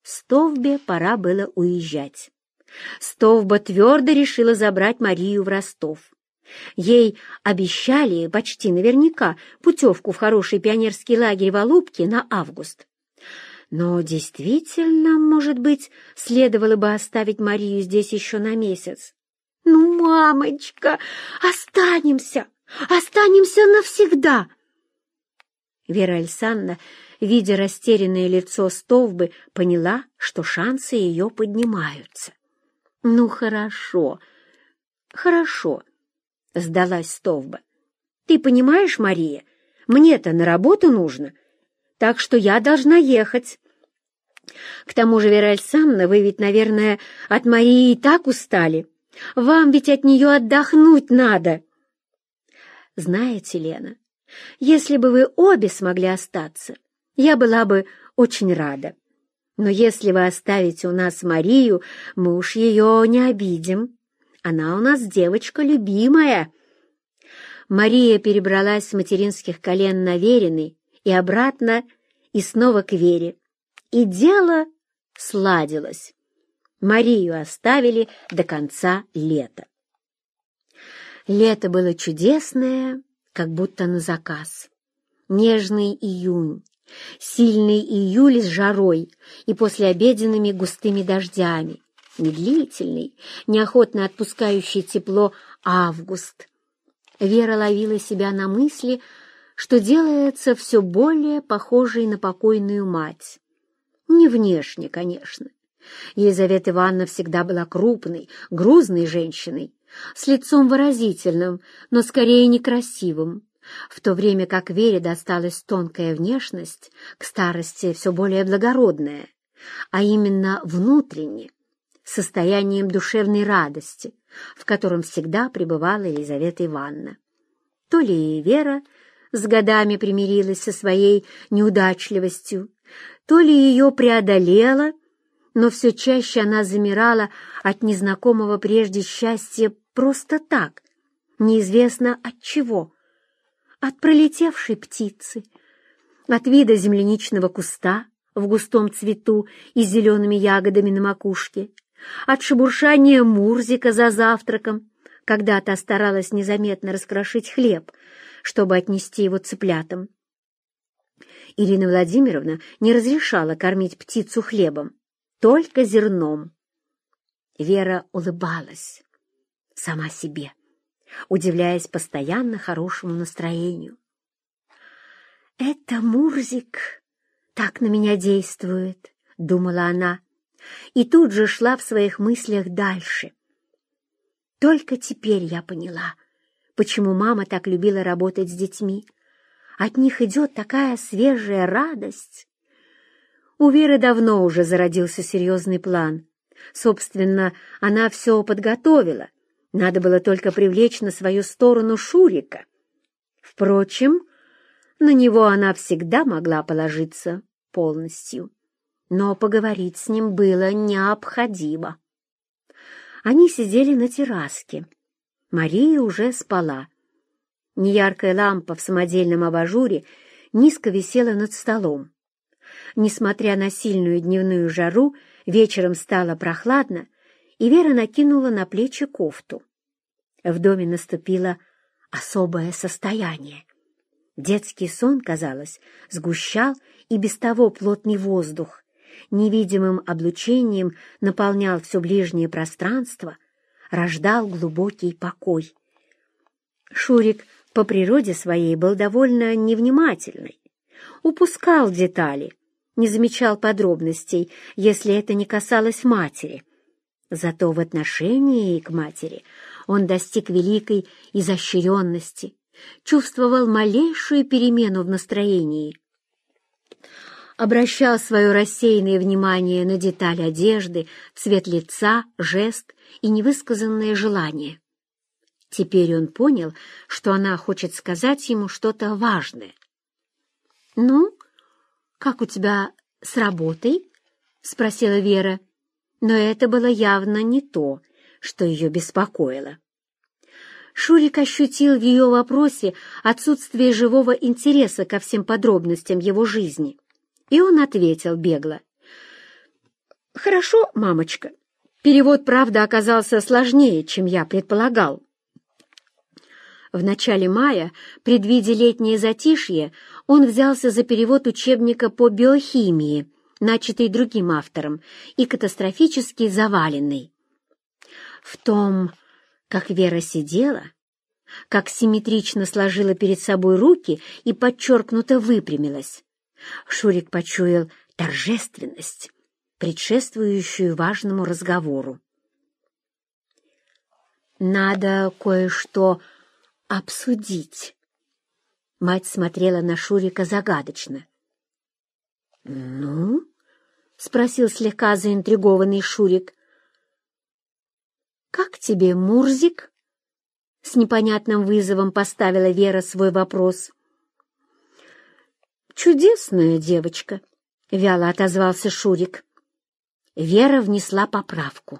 Стовбе пора было уезжать. Стовба твердо решила забрать Марию в Ростов. Ей обещали почти наверняка путевку в хороший пионерский лагерь в Алупке на август. Но действительно, может быть, следовало бы оставить Марию здесь еще на месяц. «Ну, мамочка, останемся навсегда!» Вера Александровна, видя растерянное лицо Стовбы, поняла, что шансы ее поднимаются. «Ну, хорошо, — сдалась Стовба. «Ты понимаешь, Мария, мне-то на работу нужно, так что я должна ехать. К тому же, Вера Александровна, вы ведь, наверное, от Марии и так устали. Вам ведь от нее отдохнуть надо». «Знаете, Лена, если бы вы обе смогли остаться, я была бы очень рада. Но если вы оставите у нас Марию, мы уж ее не обидим. Она у нас девочка любимая». Мария перебралась с материнских колен на Верины и обратно, и снова к Вере. И дело сладилось. Марию оставили до конца лета. Лето было чудесное, как будто на заказ. Нежный июнь, сильный июль с жарой и послеобеденными густыми дождями, медлительный, неохотно отпускающий тепло август. Вера ловила себя на мысли, что делается все более похожей на покойную мать. Не внешне, конечно. Елизавета Ивановна всегда была крупной, грузной женщиной, с лицом выразительным, но скорее некрасивым, в то время как Вере досталась тонкая внешность, к старости все более благородная, а именно внутренне, состоянием душевной радости, в котором всегда пребывала Елизавета Ивановна. То ли Вера с годами примирилась со своей неудачливостью, то ли ее преодолела, но все чаще она замирала от незнакомого прежде счастья просто так, неизвестно от чего. От пролетевшей птицы, от вида земляничного куста в густом цвету и с зелеными ягодами на макушке, от шебуршания Мурзика за завтраком, когда та старалась незаметно раскрошить хлеб, чтобы отнести его цыплятам. Ирина Владимировна не разрешала кормить птицу хлебом, только зерном. Вера улыбалась сама себе, удивляясь постоянно хорошему настроению. «Это Мурзик так на меня действует», — думала она, и тут же шла в своих мыслях дальше. Только теперь я поняла, почему мама так любила работать с детьми. От них идет такая свежая радость. У Веры давно уже зародился серьезный план. Собственно, она все подготовила. Надо было только привлечь на свою сторону Шурика. Впрочем, на него она всегда могла положиться полностью. Но поговорить с ним было необходимо. Они сидели на терраске. Мария уже спала. Неяркая лампа в самодельном абажуре низко висела над столом. Несмотря на сильную дневную жару, вечером стало прохладно, и Вера накинула на плечи кофту. В доме наступило особое состояние. Детский сон, казалось, сгущал и без того плотный воздух, невидимым облучением наполнял все ближнее пространство, рождал глубокий покой. Шурик по природе своей был довольно невнимательный, упускал детали, не замечал подробностей, если это не касалось матери. Зато в отношении к матери он достиг великой изощренности, чувствовал малейшую перемену в настроении, обращал свое рассеянное внимание на детали одежды, цвет лица, жест и невысказанное желание. Теперь он понял, что она хочет сказать ему что-то важное. «Ну, как у тебя с работой?» — спросила Вера, но это было явно не то, что ее беспокоило. Шурик ощутил в ее вопросе отсутствие живого интереса ко всем подробностям его жизни, и он ответил бегло: Хорошо, мамочка. Перевод, правда, оказался сложнее, чем я предполагал. В начале мая, предвидя летнее затишье, он взялся за перевод учебника по биохимии, начатый другим автором, и катастрофически заваленный. В том, как Вера сидела, как симметрично сложила перед собой руки и подчеркнуто выпрямилась, Шурик почуял торжественность, предшествующую важному разговору. «Надо кое-что обсудить». Мать смотрела на Шурика загадочно. «Ну?» — спросил слегка заинтригованный Шурик. «Как тебе, Мурзик?» — с непонятным вызовом поставила Вера свой вопрос. «Чудесная девочка», — вяло отозвался Шурик. Вера внесла поправку.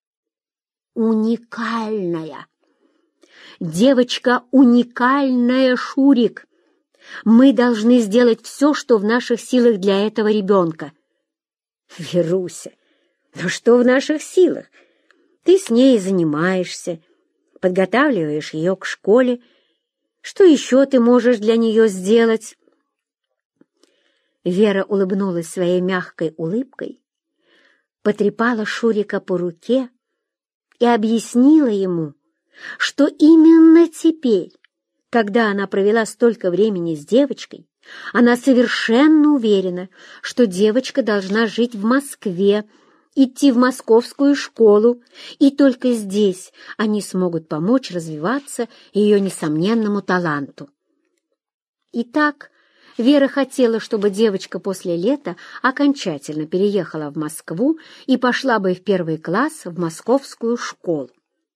«Уникальная! Девочка уникальная, Шурик! Мы должны сделать все, что в наших силах для этого ребенка». «Веруся, ну что в наших силах? Ты с ней занимаешься, подготавливаешь ее к школе. Что еще ты можешь для нее сделать?» Вера улыбнулась своей мягкой улыбкой, потрепала Шурика по руке и объяснила ему, что именно теперь, когда она провела столько времени с девочкой, она совершенно уверена, что девочка должна жить в Москве, идти в московскую школу, и только здесь они смогут помочь развиваться ее несомненному таланту. Итак, Вера хотела, чтобы девочка после лета окончательно переехала в Москву и пошла бы в 1 класс в московскую школу.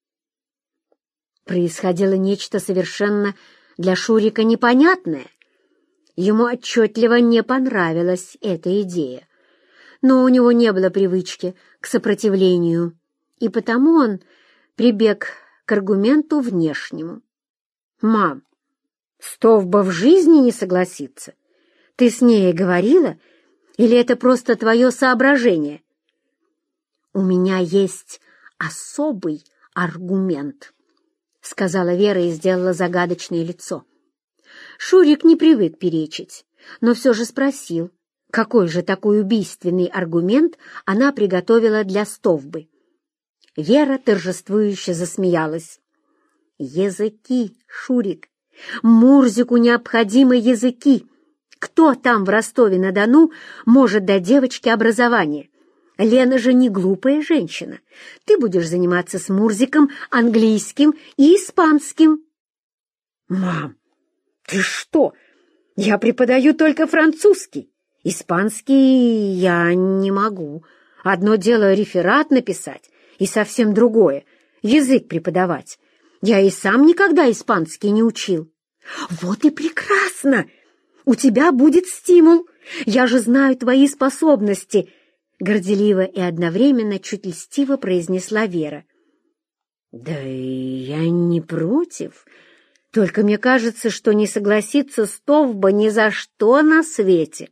Происходило нечто совершенно для Шурика непонятное. Ему отчетливо не понравилась эта идея, но у него не было привычки к сопротивлению, и потому он прибег к аргументу внешнему. «Мам, Стовба в жизни не согласится. Ты с ней говорила, или это просто твое соображение?» «У меня есть особый аргумент», — сказала Вера и сделала загадочное лицо. Шурик не привык перечить, но все же спросил, какой же такой убийственный аргумент она приготовила для Стовбы. Вера торжествующе засмеялась. «Языки, Шурик! Мурзику необходимы языки! Кто там в Ростове-на-Дону может дать девочке образование? Лена же не глупая женщина. Ты будешь заниматься с Мурзиком английским и испанским». «Мам, ты что? Я преподаю только французский. Испанский я не могу. Одно дело реферат написать, и совсем другое — язык преподавать. Я и сам никогда испанский не учил». «Вот и прекрасно! У тебя будет стимул. Я же знаю твои способности», — горделиво и одновременно чуть льстиво произнесла Вера. «Да я не против. Только мне кажется, что не согласится Стовба ни за что на свете».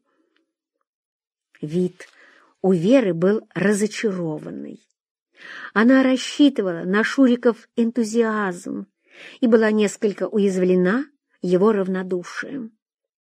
Вид у Веры был разочарованный. Она рассчитывала на Шуриков энтузиазм и была несколько уязвлена его равнодушием.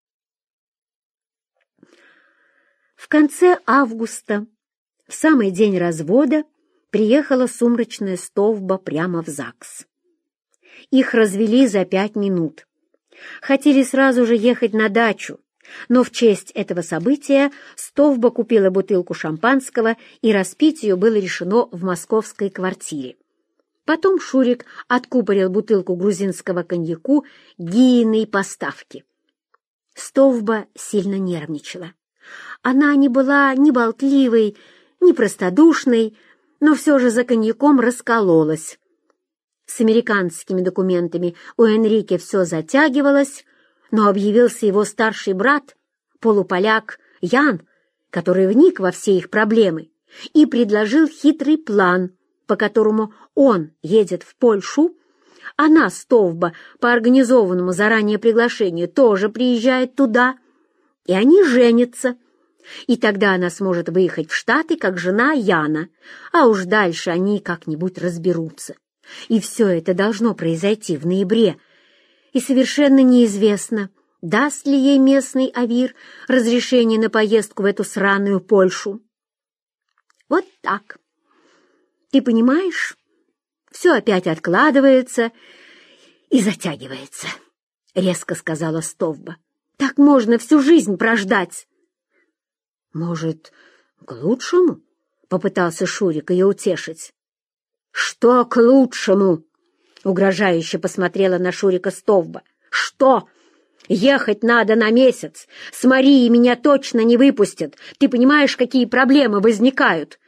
В конце августа, в самый день развода, приехала сумрачная Стовба прямо в ЗАГС. Их развели за 5 минут. Хотели сразу же ехать на дачу, но в честь этого события Стовба купила бутылку шампанского, и распить ее было решено в московской квартире. Потом Шурик откупорил бутылку грузинского коньяку гийной поставки. Стовба сильно нервничала. Она не была ни болтливой, ни простодушной, но все же за коньяком раскололась. С американскими документами у Энрике все затягивалось, но объявился его старший брат, полуполяк Ян, который вник во все их проблемы и предложил хитрый план, по которому он едет в Польшу, она, Стовба, по организованному заранее приглашению тоже приезжает туда, и они женятся, И тогда она сможет выехать в Штаты как жена Яна, а уж дальше они как-нибудь разберутся. И все это должно произойти в ноябре. И совершенно неизвестно, даст ли ей местный авир разрешение на поездку в эту сраную Польшу. Вот так. Ты понимаешь, все опять откладывается и затягивается, — резко сказала Стовба. Так можно всю жизнь прождать. Может, к лучшему? — попытался Шурик ее утешить. Что к лучшему? — угрожающе посмотрела на Шурика Стовба. Что? Ехать надо на месяц. С Марией меня точно не выпустят. Ты понимаешь, какие проблемы возникают?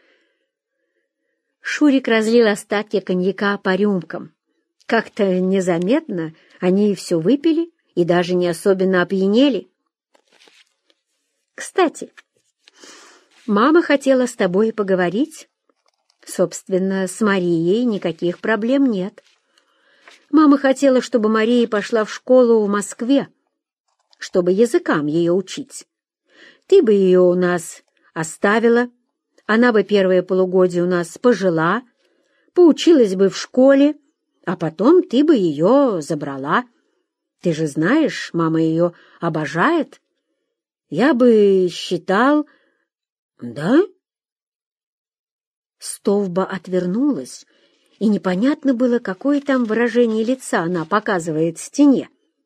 Шурик разлил остатки коньяка по рюмкам. Как-то незаметно они все выпили и даже не особенно опьянели. Кстати, мама хотела с тобой поговорить. Собственно, с Марией никаких проблем нет. Мама хотела, чтобы Мария пошла в школу в Москве, чтобы языкам ее учить. Ты бы ее у нас оставила, она бы первое полугодие у нас пожила, поучилась бы в школе, а потом ты бы ее забрала. Ты же знаешь, мама ее обожает. Я бы считал... Да? Стовба отвернулась, и непонятно было, какое там выражение лица она показывает стене.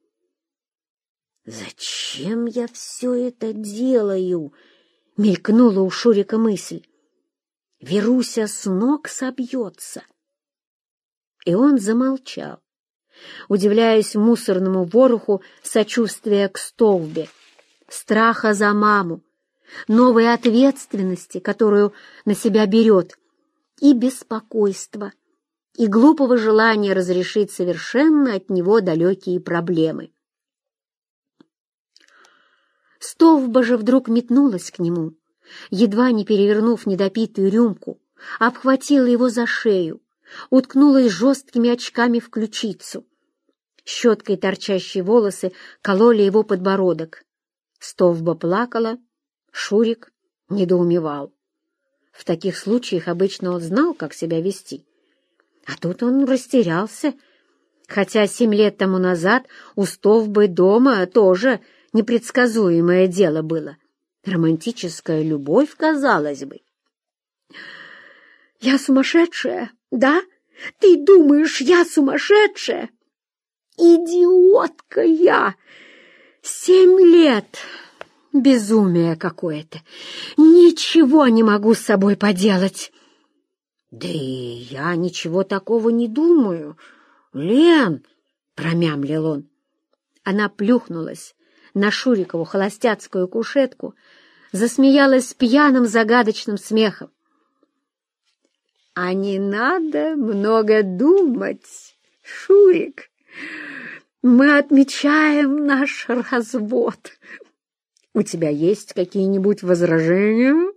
«Зачем я все это делаю?» — мелькнула у Шурика мысль. «Веруся с ног собьется». И он замолчал, удивляясь мусорному вороху сочувствия к Стовбе, страха за маму, новой ответственности, которую на себя берет, и беспокойства, и глупого желания разрешить совершенно от него далекие проблемы. Стовба же вдруг метнулась к нему, едва не перевернув недопитую рюмку, обхватила его за шею, уткнулась жесткими очками в ключицу. Щеткой торчащие волосы кололи его подбородок. Стовба плакала, Шурик недоумевал. В таких случаях обычно он знал, как себя вести. А тут он растерялся, хотя 7 лет тому назад у Стовбы дома тоже непредсказуемое дело было. Романтическая любовь, казалось бы. «Я сумасшедшая, да? Ты думаешь, я сумасшедшая? Идиотка я! 7 лет! Безумие какое-то! Ничего не могу с собой поделать!» «Да и я ничего такого не думаю, Лен!» — промямлил он. Она плюхнулась на Шурикову холостяцкую кушетку, засмеялась пьяным загадочным смехом. «А не надо много думать, Шурик. Мы отмечаем наш развод. У тебя есть какие-нибудь возражения?»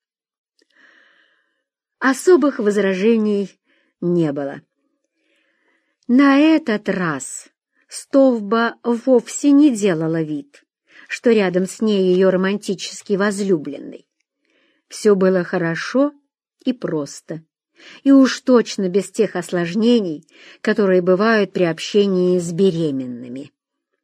Особых возражений не было. На этот раз Стовба вовсе не делала вид, что рядом с ней ее романтический возлюбленный. Все было хорошо и просто, и уж точно без тех осложнений, которые бывают при общении с беременными.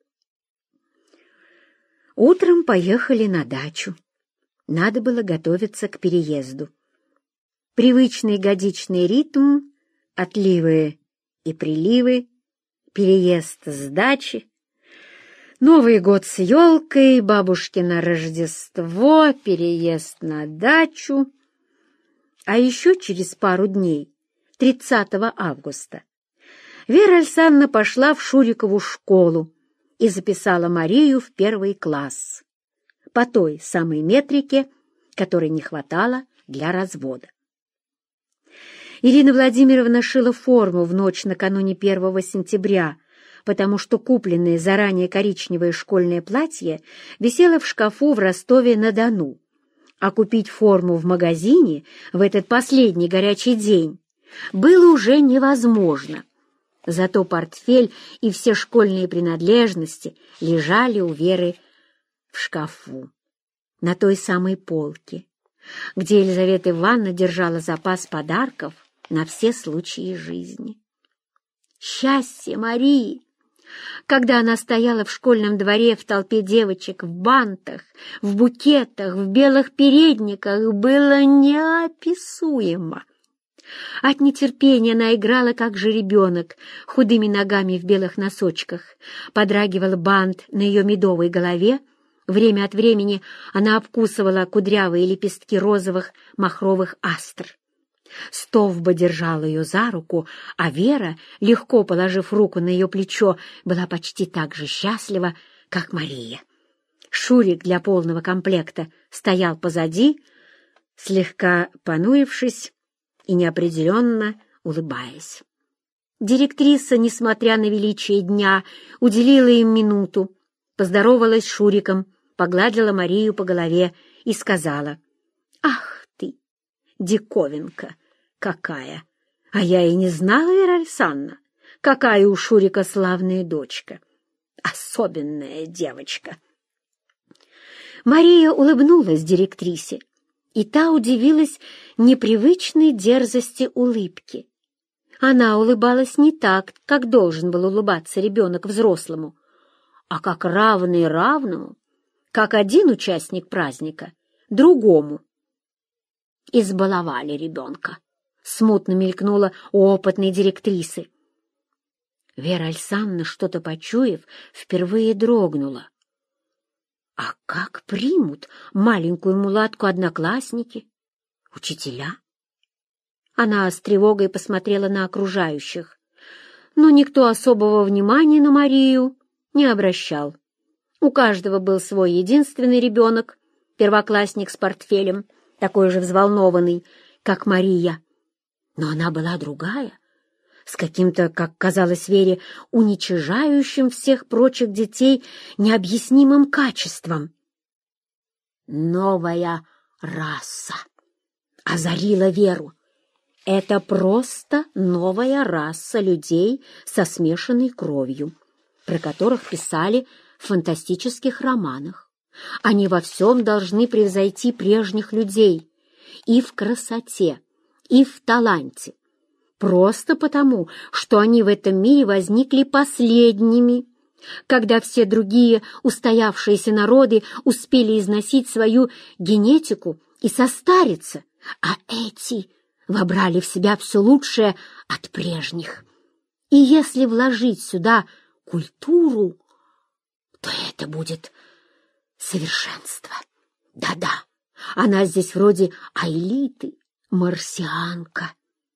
Утром поехали на дачу. Надо было готовиться к переезду. Привычный годичный ритм, отливы и приливы, переезд с дачи, Новый год с елкой, бабушкино Рождество, переезд на дачу. А еще через пару дней, 30 августа, Вера Александровна пошла в Шурикову школу и записала Марию в 1 класс по той самой метрике, которой не хватало для развода. Ирина Владимировна шила форму в ночь накануне 1 сентября, потому что купленное заранее коричневое школьное платье висело в шкафу в Ростове-на-Дону, а купить форму в магазине в этот последний горячий день было уже невозможно. Зато портфель и все школьные принадлежности лежали у Веры в шкафу. на той самой полке, где Елизавета Ивановна держала запас подарков на все случаи жизни. Счастье Марии! Когда она стояла в школьном дворе в толпе девочек в бантах, в букетах, в белых передниках, было неописуемо. От нетерпения она играла, как жеребенок, худыми ногами в белых носочках. Подрагивал бант на ее медовой голове. Время от времени она обкусывала кудрявые лепестки розовых махровых астр. Стовба держала ее за руку, а Вера, легко положив руку на ее плечо, была почти так же счастлива, как Мария. Шурик для полного комплекта стоял позади, слегка понурившись и неопределенно улыбаясь. Директриса, несмотря на величие дня, уделила им минуту, поздоровалась с Шуриком, погладила Марию по голове и сказала: «Ах ты, диковинка какая! А я и не знала, Вера Александровна, какая у Шурика славная дочка, особенная девочка». Мария улыбнулась директрисе, и та удивилась непривычной дерзости улыбки. Она улыбалась не так, как должен был улыбаться ребенок взрослому, а как равный равному, как один участник праздника другому. «Избаловали ребенка», — смутно мелькнула у опытной директрисы. Вера Александровна, что-то почуяв, впервые дрогнула. А как примут маленькую мулатку одноклассники, учителя? Она с тревогой посмотрела на окружающих, но никто особого внимания на Марию не обращал. У каждого был свой единственный ребенок, первоклассник с портфелем, такой же взволнованный, как Мария. Но она была другая, с каким-то, как казалось Вере, уничижающим всех прочих детей необъяснимым качеством. Новая раса озарила Веру. Это просто новая раса людей со смешанной кровью, про которых писали в фантастических романах. Они во всем должны превзойти прежних людей и в красоте, и в таланте, просто потому, что они в этом мире возникли последними, когда все другие устоявшиеся народы успели износить свою генетику и состариться, а эти вобрали в себя все лучшее от прежних. И если вложить сюда культуру, то это будет совершенство. Да-да, она здесь вроде Аэлиты, марсианка.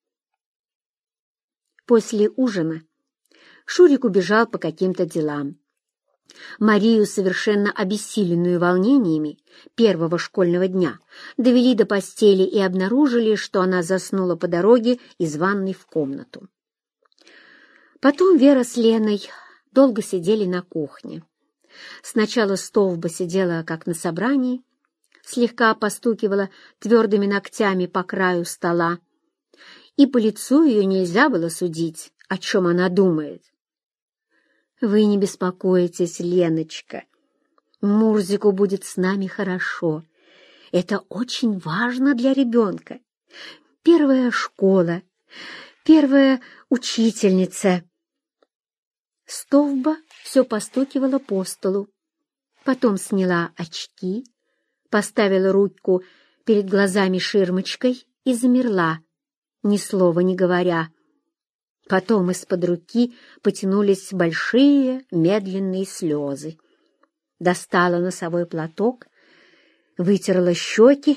После ужина Шурик убежал по каким-то делам. Марию, совершенно обессиленную волнениями первого школьного дня, довели до постели и обнаружили, что она заснула по дороге из ванной в комнату. Потом Вера с Леной долго сидели на кухне. Сначала Стовба сидела, как на собрании, слегка постукивала твердыми ногтями по краю стола, и по лицу ее нельзя было судить, о чем она думает. «Вы не беспокойтесь, Леночка. Мурзику будет с нами хорошо. Это очень важно для ребенка. Первая школа, первая учительница». Стовба все постукивала по столу, потом сняла очки, поставила руку перед глазами ширмочкой и замерла, ни слова не говоря. Потом из-под руки потянулись большие медленные слезы. Достала носовой платок, вытерла щеки.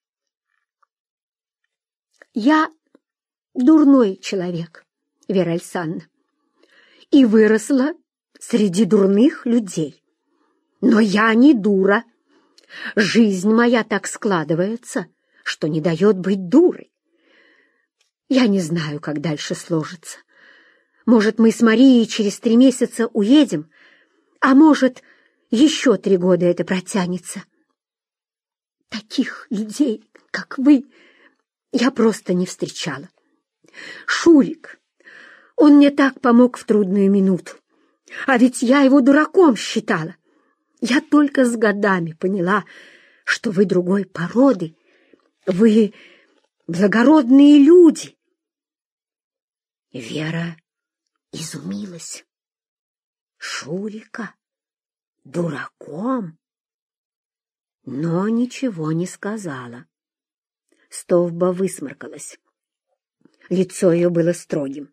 «Я дурной человек, Вера Александровна, и выросла среди дурных людей. Но я не дура. Жизнь моя так складывается, что не дает быть дурой. Я не знаю, как дальше сложится. Может, мы с Марией через 3 месяца уедем, а может, еще 3 года это протянется. Таких людей, как вы, я просто не встречала. Шурик, он мне так помог в трудную минуту, а ведь я его дураком считала. Я только с годами поняла, что вы другой породы. Вы благородные люди. Вера изумилась. Шурика дураком? Но ничего не сказала. Стовба высморкалась. Лицо ее было строгим.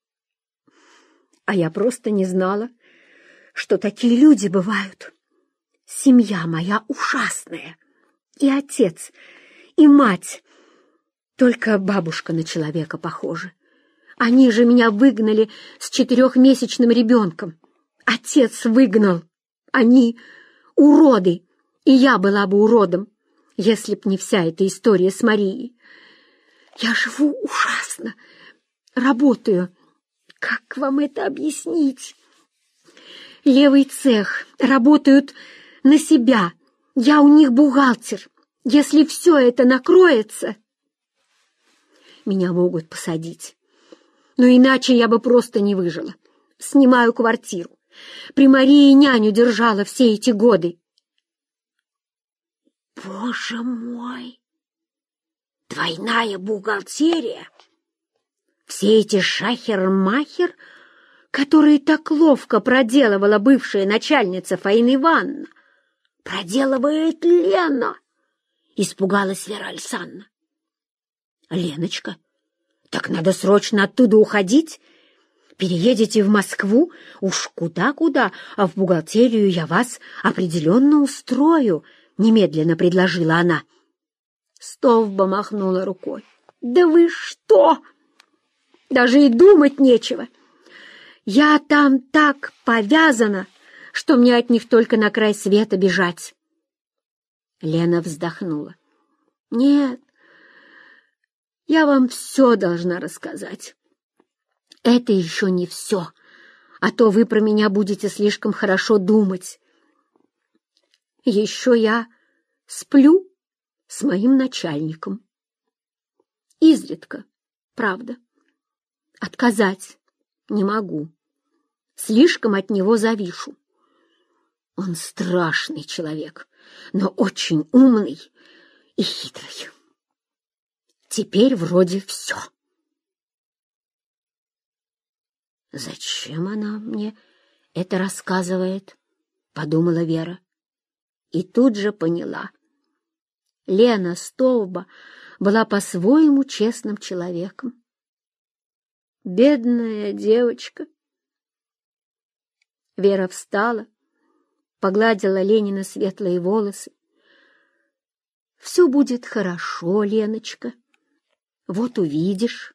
А я просто не знала, что такие люди бывают. Семья моя ужасная. И отец, и мать. Только бабушка на человека похожа. Они же меня выгнали с 4-месячным ребенком. Отец выгнал. Они уроды, и я была бы уродом, если б не вся эта история с Марией. Я живу ужасно, работаю. Как вам это объяснить? Левый цех, работают на себя. Я у них бухгалтер. Если все это накроется, меня могут посадить. Но иначе я бы просто не выжила. Снимаю квартиру. При Марии няню держала все эти годы. Боже мой! Двойная бухгалтерия! Все эти шахер-махер, которые так ловко проделывала бывшая начальница Фаина Ивановна, проделывает Лена! Испугалась Вера Александровна. Леночка, так надо срочно оттуда уходить. Переедете в Москву, уж куда-куда, а в бухгалтерию я вас определенно устрою, немедленно предложила она. Стовба махнула рукой. Да вы что? Даже и думать нечего. Я там так повязана, что мне от них только на край света бежать. Лена вздохнула. Нет, я вам все должна рассказать. Это еще не все, а то вы про меня будете слишком хорошо думать. Еще я сплю с моим начальником. Изредка, правда. Отказать не могу. Слишком от него завишу. Он страшный человек, но очень умный и хитрый. Теперь вроде все. «Зачем она мне это рассказывает?» — подумала Вера. И тут же поняла. Лена Стовба была по-своему честным человеком. Бедная девочка. Вера встала, погладила Ленина светлые волосы. «Все будет хорошо, Леночка. Вот увидишь».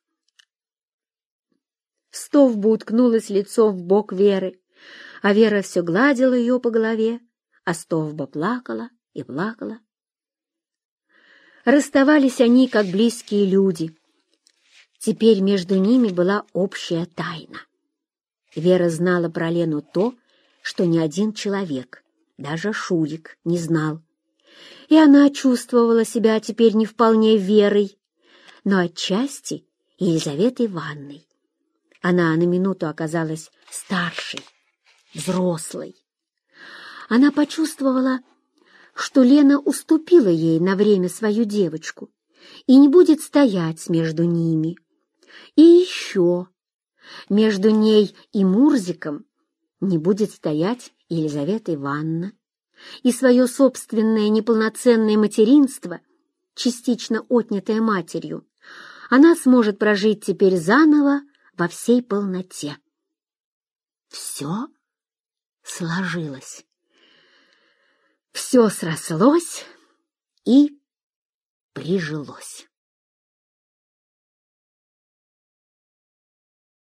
Стовба уткнулась лицом в бок Веры, а Вера все гладила ее по голове, а Стовба плакала и плакала. Расставались они, как близкие люди. Теперь между ними была общая тайна. Вера знала про Лену то, что ни один человек, даже Шурик, не знал. И она чувствовала себя теперь не вполне Верой, но отчасти Елизаветой Ивановной. Она на минуту оказалась старшей, взрослой. Она почувствовала, что Лена уступила ей на время свою девочку и не будет стоять между ними. И еще между ней и Мурзиком не будет стоять Елизавета Ивановна, и свое собственное неполноценное материнство, частично отнятое матерью, она сможет прожить теперь заново во всей полноте. Все сложилось. Все срослось и прижилось.